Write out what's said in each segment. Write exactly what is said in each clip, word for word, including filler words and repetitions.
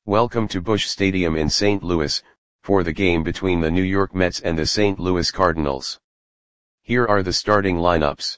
Welcome to Busch Stadium in Saint Louis, for the game between the New York Mets and the Saint Louis Cardinals. Here are the starting lineups.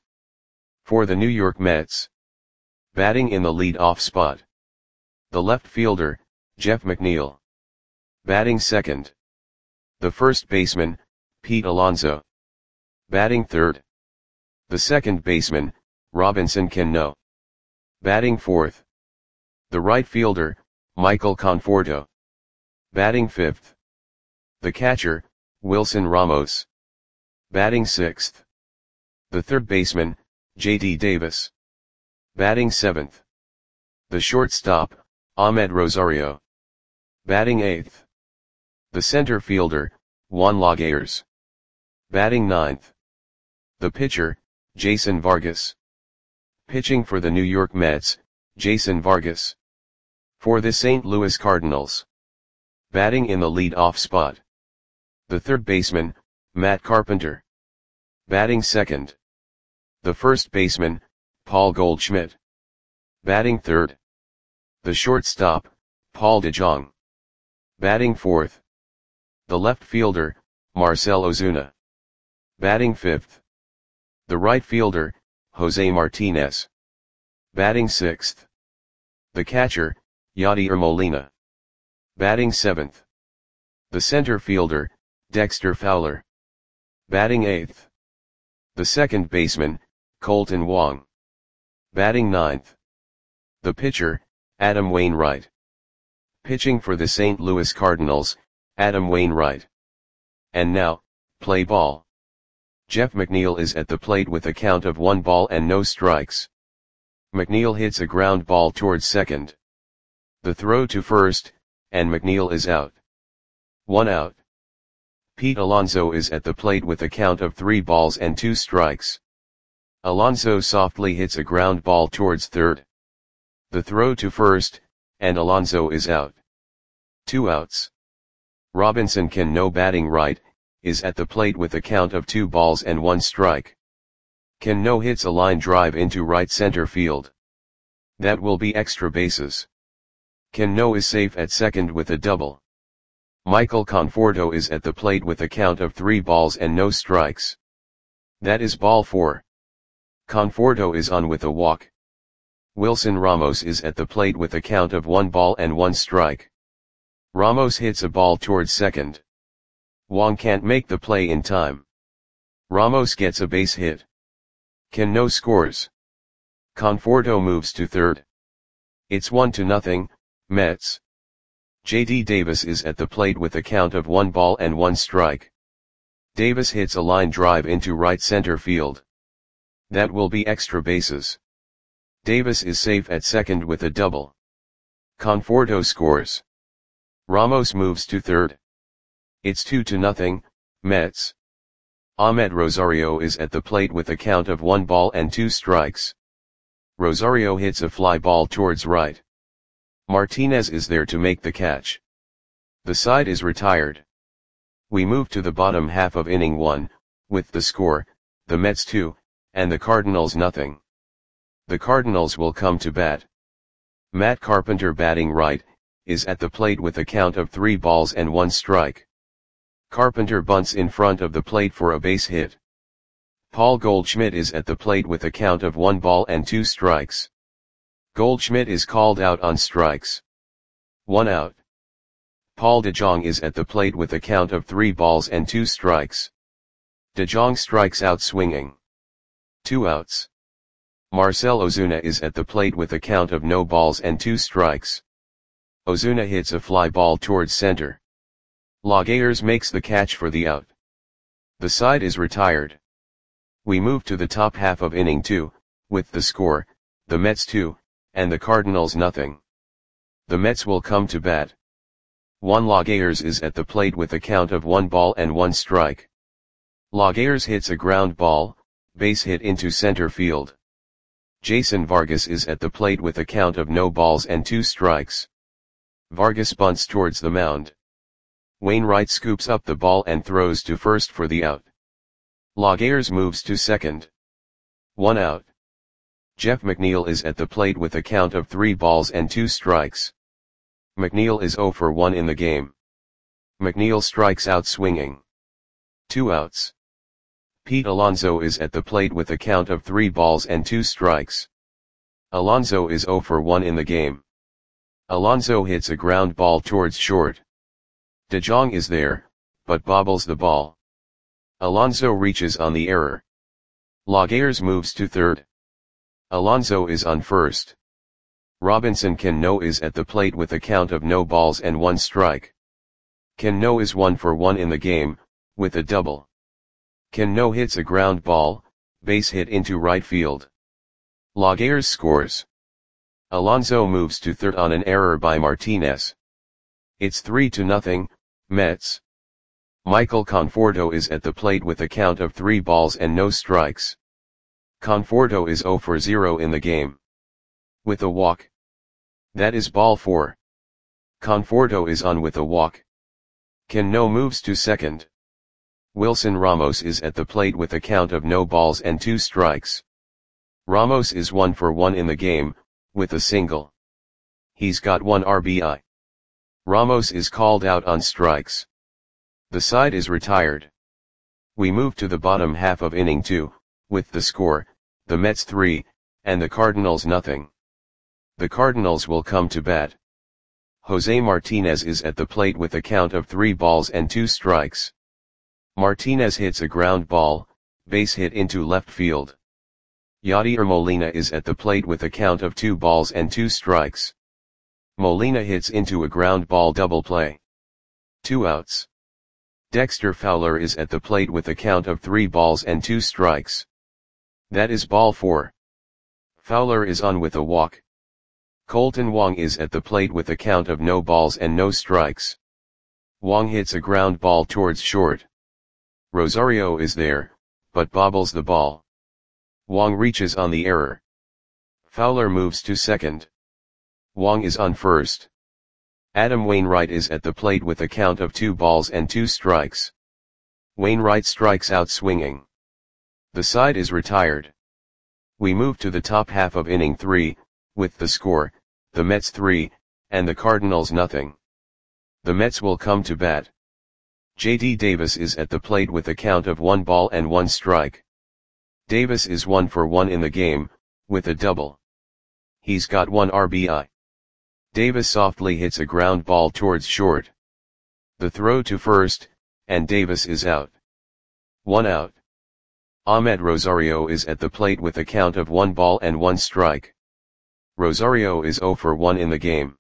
For the New York Mets. Batting in the lead-off spot. The left fielder, Jeff McNeil. Batting second. The first baseman, Pete Alonso. Batting third. The second baseman, Robinson Cano. Batting fourth. The right fielder, Michael Conforto. Batting fifth. The catcher, Wilson Ramos. Batting sixth. The third baseman, J D Davis. Batting seventh. The shortstop, Ahmed Rosario. Batting eighth. The center fielder, Juan Lagares. Batting ninth. The pitcher, Jason Vargas. Pitching for the New York Mets, Jason Vargas. For the Saint Louis Cardinals. Batting in the lead-off spot. The third baseman, Matt Carpenter. Batting second. The first baseman, Paul Goldschmidt. Batting third. The shortstop, Paul DeJong. Batting fourth. The left fielder, Marcell Ozuna. Batting fifth. The right fielder, Jose Martinez. Batting sixth. The catcher, Yadier Molina. Batting seventh. The center fielder, Dexter Fowler. Batting eighth. The second baseman, Colton Wong. Batting ninth. The pitcher, Adam Wainwright. Pitching for the Saint Louis Cardinals, Adam Wainwright. And now, play ball. Jeff McNeil is at the plate with a count of one ball and no strikes. McNeil hits a ground ball towards second. The throw to first, and McNeil is out. One out. Pete Alonso is at the plate with a count of three balls and two strikes. Alonso softly hits a ground ball towards third. The throw to first, and Alonso is out. Two outs. Robinson Cano, batting right, is at the plate with a count of two balls and one strike. Cano hits a line drive into right center field. That will be extra bases. Cano is safe at second with a double. Michael Conforto is at the plate with a count of three balls and no strikes. That is ball four. Conforto is on with a walk. Wilson Ramos is at the plate with a count of one ball and one strike. Ramos hits a ball towards second. Wong can't make the play in time. Ramos gets a base hit. Cano scores. Conforto moves to third. It's one to nothing, Mets. J D Davis is at the plate with a count of one ball and one strike. Davis hits a line drive into right center field. That will be extra bases. Davis is safe at second with a double. Conforto scores. Ramos moves to third. It's two to nothing, Mets. Ahmed Rosario is at the plate with a count of one ball and two strikes. Rosario hits a fly ball towards right. Martinez is there to make the catch. The side is retired. We move to the bottom half of inning one, with the score, the Mets two, and the Cardinals nothing. The Cardinals will come to bat. Matt Carpenter, batting right, is at the plate with a count of three balls and one strike. Carpenter bunts in front of the plate for a base hit. Paul Goldschmidt is at the plate with a count of one ball and two strikes. Goldschmidt is called out on strikes. One out. Paul DeJong is at the plate with a count of three balls and two strikes. DeJong strikes out swinging. Two outs. Marcell Ozuna is at the plate with a count of no balls and two strikes. Ozuna hits a fly ball towards center. Lagares makes the catch for the out. The side is retired. We move to the top half of inning two, with the score, the Mets two, and the Cardinals nothing. The Mets will come to bat. Juan Lagares is at the plate with a count of one ball and one strike. Lagares hits a ground ball, base hit into center field. Jason Vargas is at the plate with a count of no balls and two strikes. Vargas bunts towards the mound. Wainwright scoops up the ball and throws to first for the out. Lagares moves to second. One out. Jeff McNeil is at the plate with a count of three balls and two strikes. McNeil is zero for one in the game. McNeil strikes out swinging. Two outs. Pete Alonso is at the plate with a count of three balls and two strikes. Alonso is zero for one in the game. Alonso hits a ground ball towards short. De Jong is there, but bobbles the ball. Alonso reaches on the error. Laguerre moves to third. Alonso is on first. Robinson Cano is at the plate with a count of no balls and one strike. Cano is one for one in the game, with a double. Cano hits a ground ball, base hit into right field. Laguerre scores. Alonso moves to third on an error by Martinez. It's three to nothing, Mets. Michael Conforto is at the plate with a count of three balls and no strikes. Conforto is zero for zero in the game. With a walk. That is ball four. Conforto is on with a walk. Cano moves to second. Wilson Ramos is at the plate with a count of no balls and two strikes. Ramos is one for one in the game, with a single. He's got one R B I. Ramos is called out on strikes. The side is retired. We move to the bottom half of inning two, with the score, the Mets three, and the Cardinals nothing. The Cardinals will come to bat. Jose Martinez is at the plate with a count of three balls and two strikes. Martinez hits a ground ball, base hit into left field. Yadier Molina is at the plate with a count of two balls and two strikes. Molina hits into a ground ball double play. Two outs. Dexter Fowler is at the plate with a count of three balls and two strikes. That is ball four. Fowler is on with a walk. Colton Wong is at the plate with a count of no balls and no strikes. Wong hits a ground ball towards short. Rosario is there, but bobbles the ball. Wong reaches on the error. Fowler moves to second. Wong is on first. Adam Wainwright is at the plate with a count of two balls and two strikes. Wainwright strikes out swinging. The side is retired. We move to the top half of inning three, with the score, the Mets three, and the Cardinals nothing. The Mets will come to bat. J D Davis is at the plate with a count of one ball and one strike. Davis is one for one in the game, with a double. He's got one R B I. Davis softly hits a ground ball towards short. The throw to first, and Davis is out. One out. Ahmed Rosario is at the plate with a count of one ball and one strike. Rosario is zero for one in the game.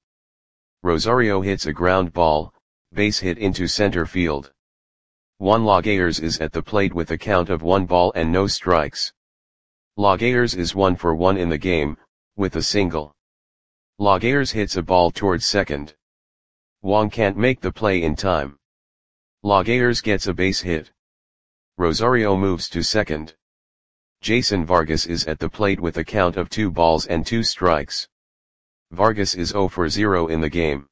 Rosario hits a ground ball, base hit into center field. Juan Laguerre is at the plate with a count of one ball and no strikes. Laguerre is one for one in the game, with a single. Laguerre hits a ball towards second. Wong can't make the play in time. Laguerre gets a base hit. Rosario moves to second. Jason Vargas is at the plate with a count of two balls and two strikes. Vargas is zero for zero in the game.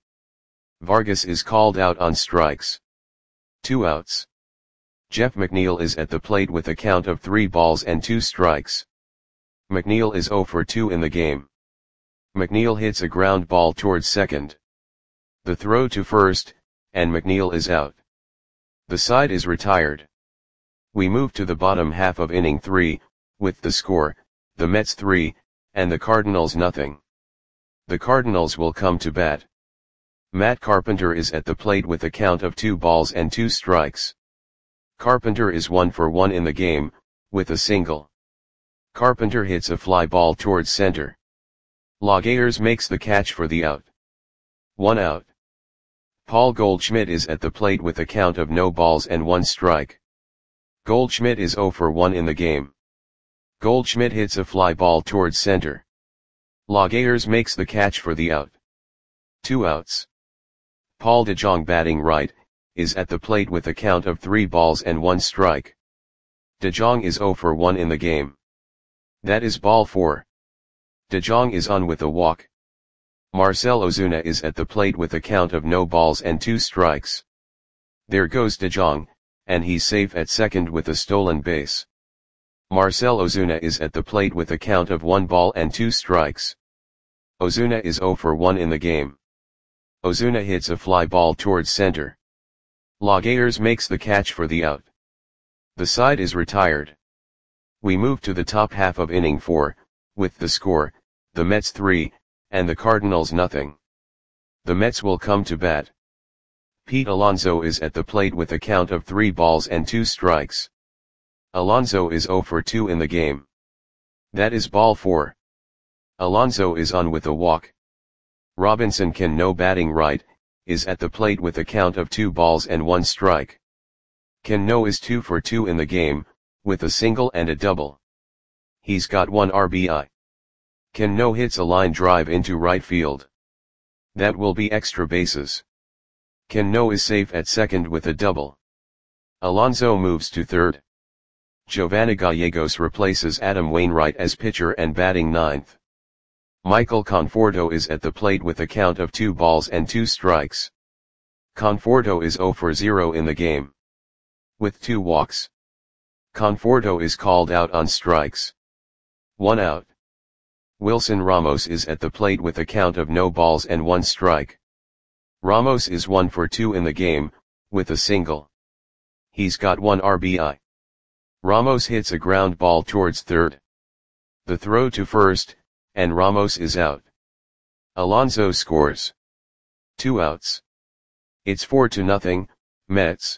Vargas is called out on strikes. Two outs. Jeff McNeil is at the plate with a count of three balls and two strikes. McNeil is zero for two in the game. McNeil hits a ground ball towards second. The throw to first, and McNeil is out. The side is retired. We move to the bottom half of inning three, with the score, the Mets three, and the Cardinals nothing. The Cardinals will come to bat. Matt Carpenter is at the plate with a count of two balls and two strikes. Carpenter is one for one in the game, with a single. Carpenter hits a fly ball towards center. Laguerre makes the catch for the out. One out. Paul Goldschmidt is at the plate with a count of no balls and one strike. Goldschmidt is zero for one in the game. Goldschmidt hits a fly ball towards center. Laguerre makes the catch for the out. Two outs. Paul De Jong, batting right, is at the plate with a count of three balls and one strike. De Jong is zero for one in the game. That is ball four. De Jong is on with a walk. Marcell Ozuna is at the plate with a count of no balls and two strikes. There goes De Jong, and he's safe at second with a stolen base. Marcell Ozuna is at the plate with a count of one ball and two strikes. Ozuna is zero for one in the game. Ozuna hits a fly ball towards center. Laguerre makes the catch for the out. The side is retired. We move to the top half of inning four, with the score, the Mets three, and the Cardinals nothing. The Mets will come to bat. Pete Alonso is at the plate with a count of three balls and two strikes. Alonso is zero for two in the game. That is ball four. Alonso is on with a walk. Robinson Cano, batting right, is at the plate with a count of two balls and one strike. Cano is two for two in the game, with a single and a double. He's got one R B I. Cano hits a line drive into right field. That will be extra bases. Cano is safe at second with a double. Alonso moves to third. Giovanni Gallegos replaces Adam Wainwright as pitcher and batting ninth. Michael Conforto is at the plate with a count of two balls and two strikes. Conforto is zero for zero in the game, with two walks. Conforto is called out on strikes. One out. Wilson Ramos is at the plate with a count of no balls and one strike. Ramos is one for two in the game, with a single. He's got one R B I. Ramos hits a ground ball towards third. The throw to first, and Ramos is out. Alonso scores. Two outs. It's four to nothing, Mets.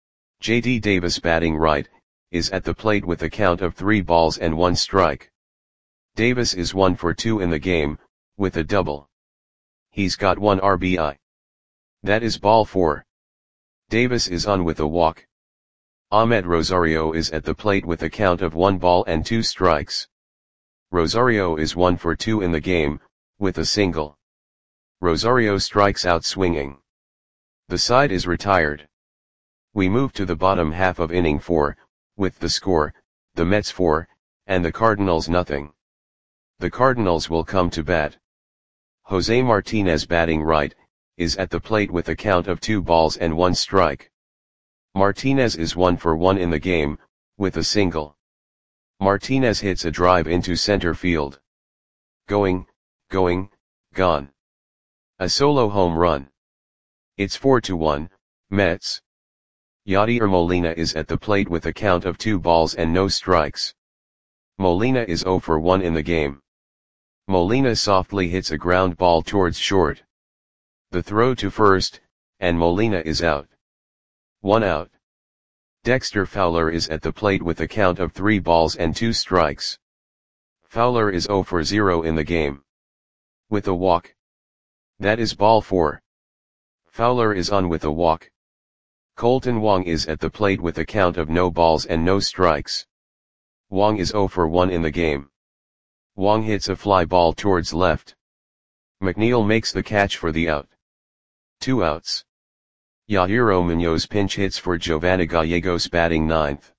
J D Davis, batting right, is at the plate with a count of three balls and one strike. Davis is one for two in the game, with a double. He's got one R B I. That is ball four. Davis is on with a walk. Ahmed Rosario is at the plate with a count of one ball and two strikes. Rosario is one for two in the game, with a single. Rosario strikes out swinging. The side is retired. We move to the bottom half of inning four, with the score, the Mets four, and the Cardinals nothing. The Cardinals will come to bat. Jose Martinez, batting right, is at the plate with a count of two balls and one strike. Martinez is one for one in the game, with a single. Martinez hits a drive into center field. Going, going, gone. A solo home run. It's four to one, Mets. Yadier Molina is at the plate with a count of two balls and no strikes. Molina is zero for one in the game. Molina softly hits a ground ball towards short. The throw to first, and Molina is out. One out. Dexter Fowler is at the plate with a count of three balls and two strikes. Fowler is zero for zero in the game, with a walk. That is ball four. Fowler is on with a walk. Colton Wong is at the plate with a count of no balls and no strikes. Wong is zero for one in the game. Wong hits a fly ball towards left. McNeil makes the catch for the out. Two outs. Yairo Munoz pinch hits for Giovanni Gallegos, batting ninth.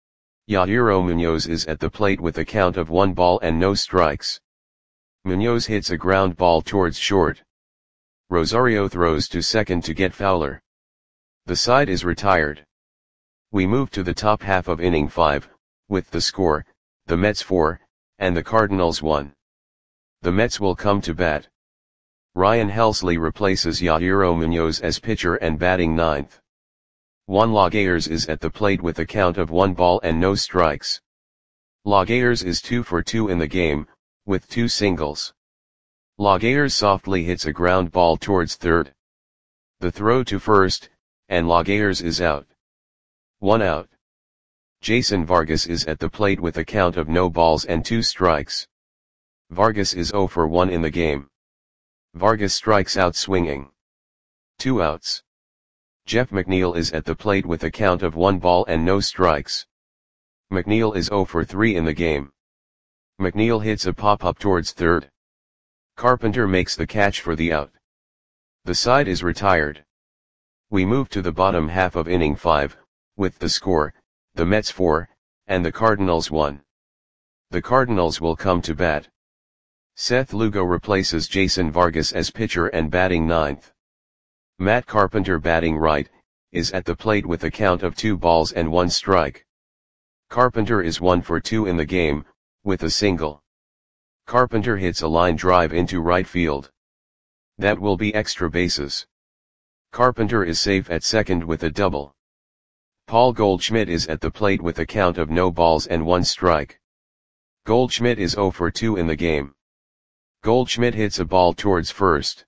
Yairo Munoz is at the plate with a count of one ball and no strikes. Munoz hits a ground ball towards short. Rosario throws to second to get Fowler. The side is retired. We move to the top half of inning five, with the score, the Mets four, and the Cardinals one. The Mets will come to bat. Ryan Helsley replaces Yairo Munoz as pitcher and batting ninth. Juan Laguerre is at the plate with a count of one ball and no strikes. Laguerre is two for two in the game, with two singles. Laguerre softly hits a ground ball towards third. The throw to first, and Laguerre is out. One out. Jason Vargas is at the plate with a count of no balls and two strikes. Vargas is zero for one in the game. Vargas strikes out swinging. Two outs. Jeff McNeil is at the plate with a count of one ball and no strikes. McNeil is zero for three in the game. McNeil hits a pop-up towards third. Carpenter makes the catch for the out. The side is retired. We move to the bottom half of inning five, with the score, the Mets four, and the Cardinals one. The Cardinals will come to bat. Seth Lugo replaces Jason Vargas as pitcher and batting ninth. Matt Carpenter, batting right, is at the plate with a count of two balls and one strike. Carpenter is one for two in the game, with a single. Carpenter hits a line drive into right field. That will be extra bases. Carpenter is safe at second with a double. Paul Goldschmidt is at the plate with a count of no balls and one strike. Goldschmidt is zero for two in the game. Goldschmidt hits a ball towards first.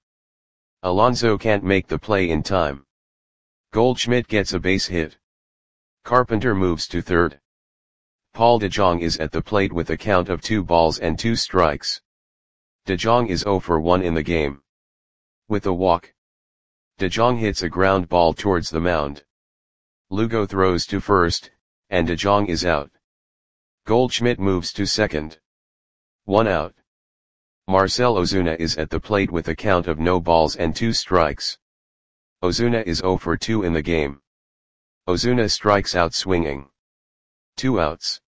Alonso can't make the play in time. Goldschmidt gets a base hit. Carpenter moves to third. Paul DeJong is at the plate with a count of two balls and two strikes. DeJong is zero for one in the game. With a walk, DeJong hits a ground ball towards the mound. Lugo throws to first, and DeJong is out. Goldschmidt moves to second. One out. Marcell Ozuna is at the plate with a count of no balls and two strikes. Ozuna is zero for two in the game. Ozuna strikes out swinging. Two outs.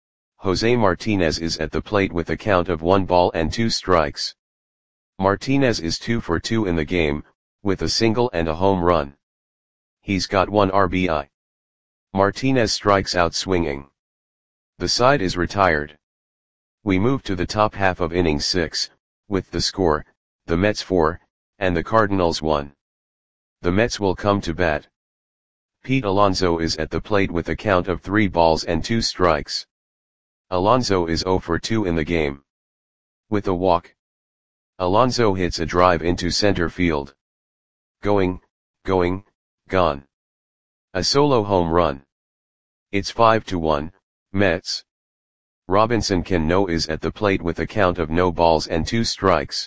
Jose Martinez is at the plate with a count of one ball and two strikes. Martinez is two for two in the game, with a single and a home run. He's got one R B I. Martinez strikes out swinging. The side is retired. We move to the top half of inning six, with the score, the Mets four, and the Cardinals one. The Mets will come to bat. Pete Alonso is at the plate with a count of three balls and two strikes. Alonso is zero for two in the game. With a walk, Alonso hits a drive into center field. Going, going, gone. A solo home run. It's five to one, Mets. Robinson Cano is at the plate with a count of no balls and two strikes.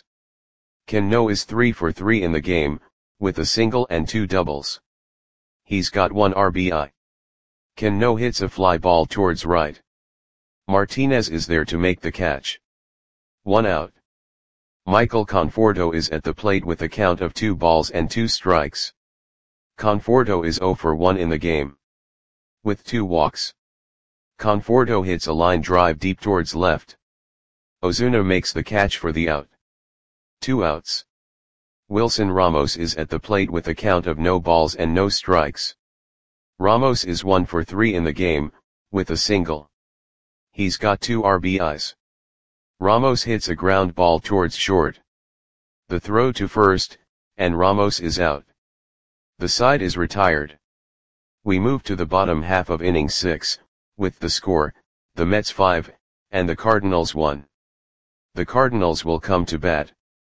Cano is three for three in the game, with a single and two doubles. He's got one R B I. Cano hits a fly ball towards right. Martinez is there to make the catch. One out. Michael Conforto is at the plate with a count of two balls and two strikes. Conforto is zero for one in the game. With two walks, Conforto hits a line drive deep towards left. Ozuna makes the catch for the out. Two outs. Wilson Ramos is at the plate with a count of no balls and no strikes. Ramos is one for three in the game, with a single. He's got two R B Is. Ramos hits a ground ball towards short. The throw to first, and Ramos is out. The side is retired. We move to the bottom half of inning six, with the score, the Mets five, and the Cardinals one. The Cardinals will come to bat.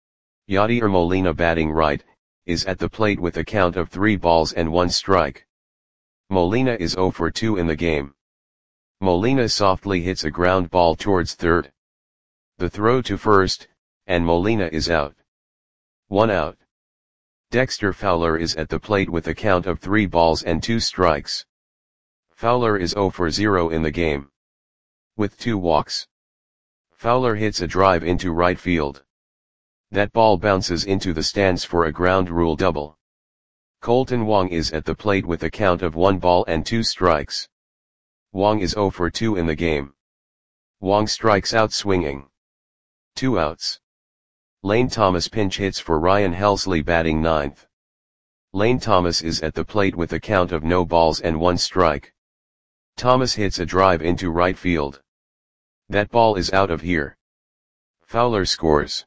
Yadier Molina batting right, is at the plate with a count of three balls and one strike. Molina is zero for two in the game. Molina softly hits a ground ball towards third. The throw to first, and Molina is out. One out. Dexter Fowler is at the plate with a count of three balls and two strikes. Fowler is zero for zero in the game. With two walks, Fowler hits a drive into right field. That ball bounces into the stands for a ground rule double. Colton Wong is at the plate with a count of one ball and two strikes. Wong is zero for two in the game. Wong strikes out swinging. Two outs. Lane Thomas pinch hits for Ryan Helsley batting ninth. Lane Thomas is at the plate with a count of no balls and one strike. Thomas hits a drive into right field. That ball is out of here. Fowler scores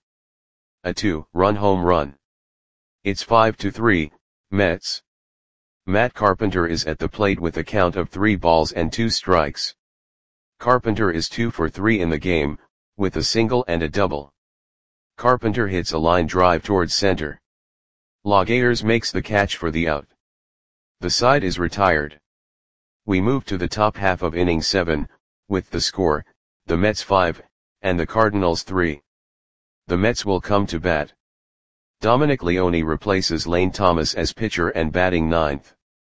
a two-run home run. It's five to three, Mets. Matt Carpenter is at the plate with a count of three balls and two strikes. Carpenter is two for three in the game, with a single and a double. Carpenter hits a line drive towards center. Laguerre makes the catch for the out. The side is retired. We move to the top half of inning seven, with the score, the Mets five, and the Cardinals three. The Mets will come to bat. Dominic Leone replaces Lane Thomas as pitcher and batting ninth.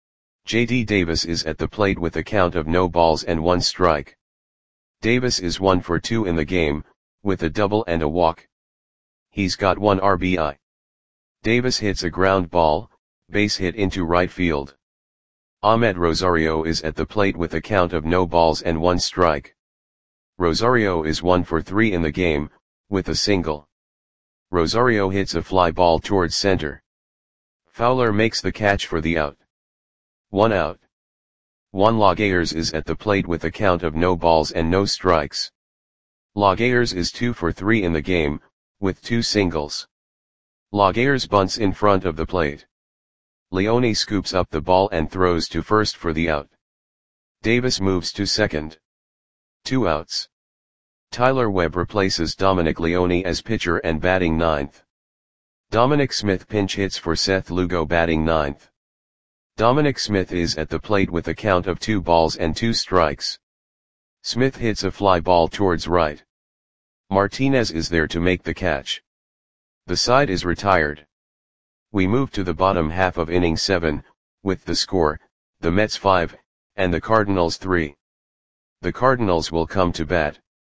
J D Davis is at the plate with a count of no balls and one strike. Davis is one for two in the game, with a double and a walk. He's got one R B I. Davis hits a ground ball, base hit into right field. Ahmed Rosario is at the plate with a count of no balls and one strike. Rosario is one for three in the game, with a single. Rosario hits a fly ball towards center. Fowler makes the catch for the out. One out. Juan Laguerre is at the plate with a count of no balls and no strikes. Laguerre is two for three in the game, with two singles. Laguerre bunts in front of the plate. Leone scoops up the ball and throws to first for the out. Davis moves to second. Two outs. Tyler Webb replaces Dominic Leone as pitcher and batting ninth. Dominic Smith pinch hits for Seth Lugo batting ninth. Dominic Smith is at the plate with a count of two balls and two strikes. Smith hits a fly ball towards right. Martinez is there to make the catch. The side is retired. We move to the bottom half of inning seven, with the score, the Mets five, and the Cardinals three. The Cardinals will come to bat.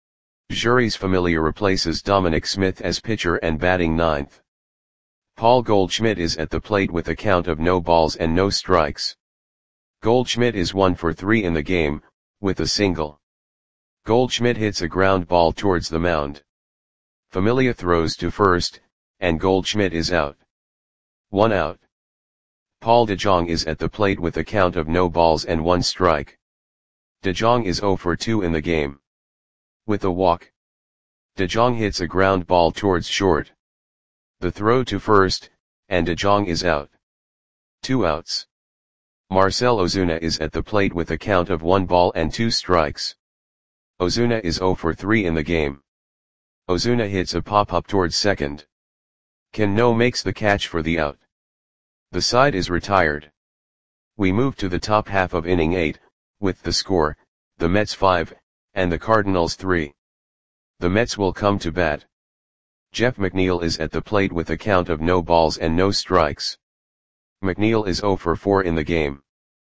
Jeurys Familia replaces Dominic Smith as pitcher and batting ninth. Paul Goldschmidt is at the plate with a count of no balls and no strikes. Goldschmidt is one for three in the game, with a single. Goldschmidt hits a ground ball towards the mound. Familia throws to first, and Goldschmidt is out. One out. Paul DeJong is at the plate with a count of no balls and one strike. DeJong is zero for two in the game. With a walk. DeJong hits a ground ball towards short. The throw to first, and DeJong is out. Two outs. Marcell Ozuna is at the plate with a count of one ball and two strikes. Ozuna is zero for three in the game. Ozuna hits a pop-up towards second. Cano makes the catch for the out. The side is retired. We move to the top half of inning eight, with the score, the Mets five, and the Cardinals three. The Mets will come to bat. Jeff McNeil is at the plate with a count of no balls and no strikes. McNeil is zero for four in the game.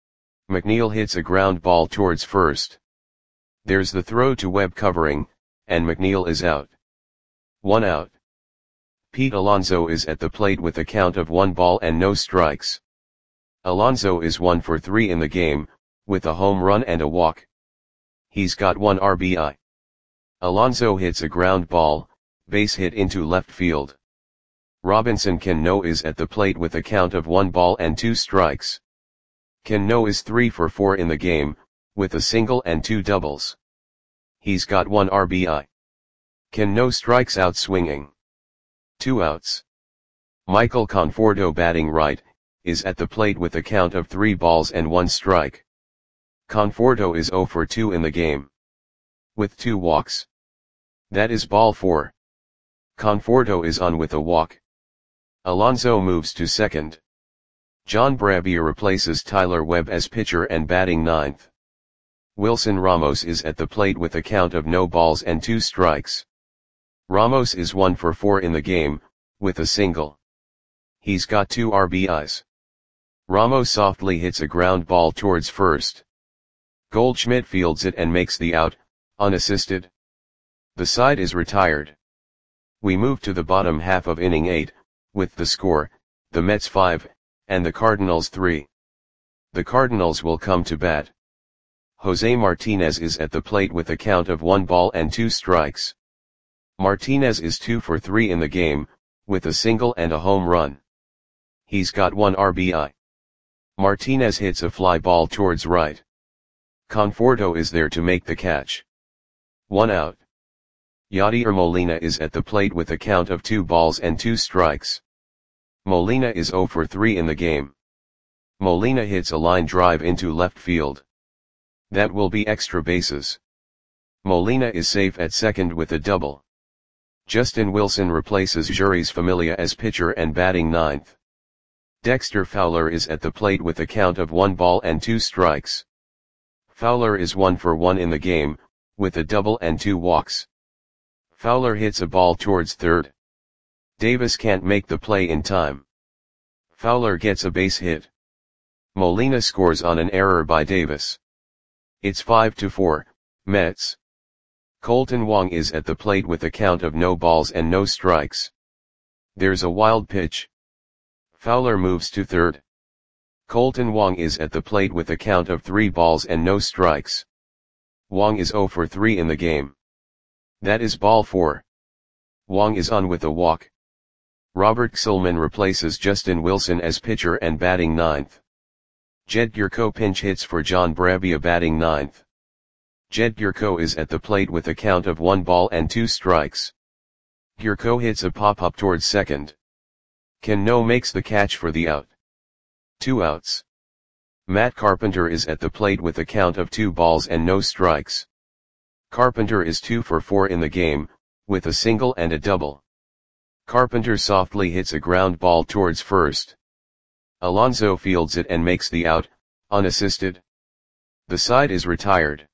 McNeil hits a ground ball towards first. There's the throw to Webb covering, and McNeil is out. One out. Pete Alonso is at the plate with a count of one ball and no strikes. Alonso is one for three in the game, with a home run and a walk. He's got one R B I. Alonso hits a ground ball, base hit into left field. Robinson Cano is at the plate with a count of one ball and two strikes. Cano is three for four in the game, with a single and two doubles. He's got one R B I. Cano strikes out swinging. Two outs. Michael Conforto batting right, is at the plate with a count of three balls and one strike. Conforto is zero for two in the game. With two walks. That is ball four. Conforto is on with a walk. Alonso moves to second. John Brebbia replaces Tyler Webb as pitcher and batting ninth. Wilson Ramos is at the plate with a count of no balls and two strikes. Ramos is one for four in the game, with a single. He's got two R B Is. Ramos softly hits a ground ball towards first. Goldschmidt fields it and makes the out, unassisted. The side is retired. We move to the bottom half of inning eight, with the score, the Mets five, and the Cardinals three. The Cardinals will come to bat. Jose Martinez is at the plate with a count of one ball and two strikes. Martinez is two for three in the game, with a single and a home run. He's got one R B I. Martinez hits a fly ball towards right. Conforto is there to make the catch. One out. Yadier Molina is at the plate with a count of two balls and two strikes. Molina is zero for three in the game. Molina hits a line drive into left field. That will be extra bases. Molina is safe at second with a double. Justin Wilson replaces Jeurys Familia as pitcher and batting ninth. Dexter Fowler is at the plate with a count of one ball and two strikes. Fowler is one for one in the game, with a double and two walks. Fowler hits a ball towards third. Davis can't make the play in time. Fowler gets a base hit. Molina scores on an error by Davis. It's five to four, Mets. Colton Wong is at the plate with a count of no balls and no strikes. There's a wild pitch. Fowler moves to third. Colton Wong is at the plate with a count of three balls and no strikes. Wong is zero for three in the game. That is ball four. Wong is on with a walk. Robert Xilman replaces Justin Wilson as pitcher and batting ninth. Jed Gurko pinch hits for John Brebbia batting ninth. Jed Gurko is at the plate with a count of one ball and two strikes. Gurko hits a pop-up towards second. Cano makes the catch for the out. Two outs. Matt Carpenter is at the plate with a count of two balls and no strikes. Carpenter is two for four in the game, with a single and a double. Carpenter softly hits a ground ball towards first. Alonso fields it and makes the out, unassisted. The side is retired.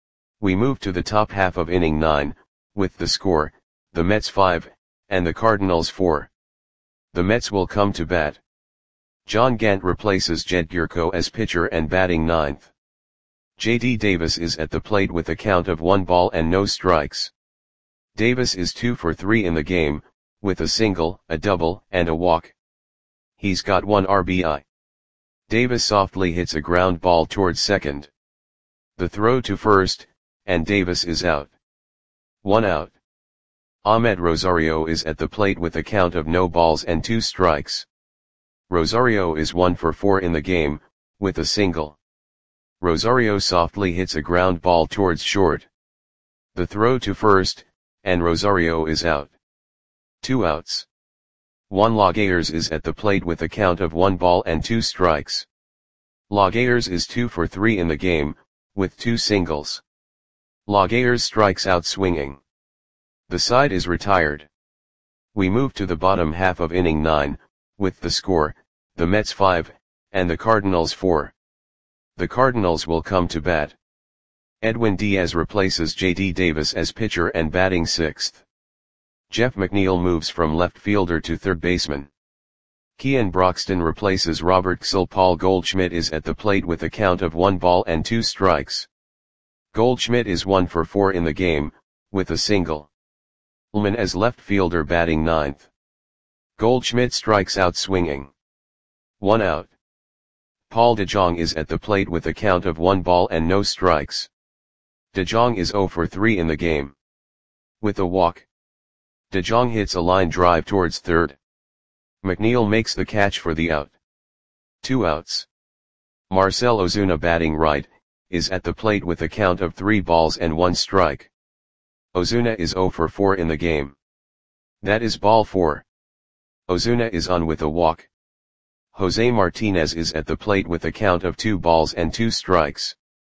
We move to the top half of inning nine, with the score, the Mets five, and the Cardinals four. The Mets will come to bat. John Gant replaces Jed Gyorko as pitcher and batting ninth. J D Davis is at the plate with a count of one ball and no strikes. Davis is two for three in the game, with a single, a double, and a walk. He's got one R B I. Davis softly hits a ground ball towards second. The throw to first, and Davis is out. One out. Ahmed Rosario is at the plate with a count of no balls and two strikes. Rosario is one for four in the game, with a single. Rosario softly hits a ground ball towards short. The throw to first, and Rosario is out. Two outs. Juan Lagares is at the plate with a count of one ball and two strikes. Lagares is two for three in the game, with two singles. Lagares strikes out swinging. The side is retired. We move to the bottom half of inning nine, with the score, the Mets five, and the Cardinals four. The Cardinals will come to bat. Edwin Diaz replaces J D Davis as pitcher and batting sixth. Jeff McNeil moves from left fielder to third baseman. Kean Broxton replaces Robert Gsell. Paul Goldschmidt is at the plate with a count of one ball and two strikes. Goldschmidt is one for four in the game, with a single. Ullman as left fielder batting ninth. Goldschmidt strikes out swinging. One out. Paul DeJong is at the plate with a count of one ball and no strikes. DeJong is zero for three in the game. With a walk. DeJong hits a line drive towards third. McNeil makes the catch for the out. Two outs. Marcell Ozuna batting right, is at the plate with a count of three balls and one strike. Ozuna is zero for four in the game. That is ball four. Ozuna is on with a walk. Jose Martinez is at the plate with a count of two balls and two strikes.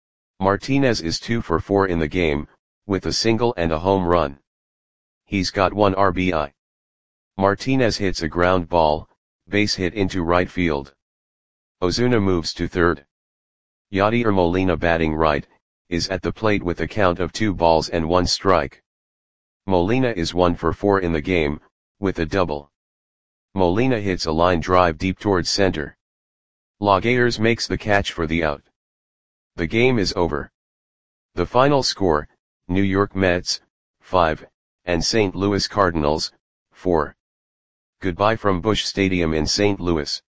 Martinez is two for four in the game, with a single and a home run. He's got one R B I. Martinez hits a ground ball, base hit into right field. Ozuna moves to third. Yadier Molina batting right, is at the plate with a count of two balls and one strike. Molina is one for four in the game, with a double. Molina hits a line drive deep towards center. Lagares makes the catch for the out. The game is over. The final score, New York Mets, five, and Saint Louis Cardinals, four. Goodbye from Busch Stadium in Saint Louis.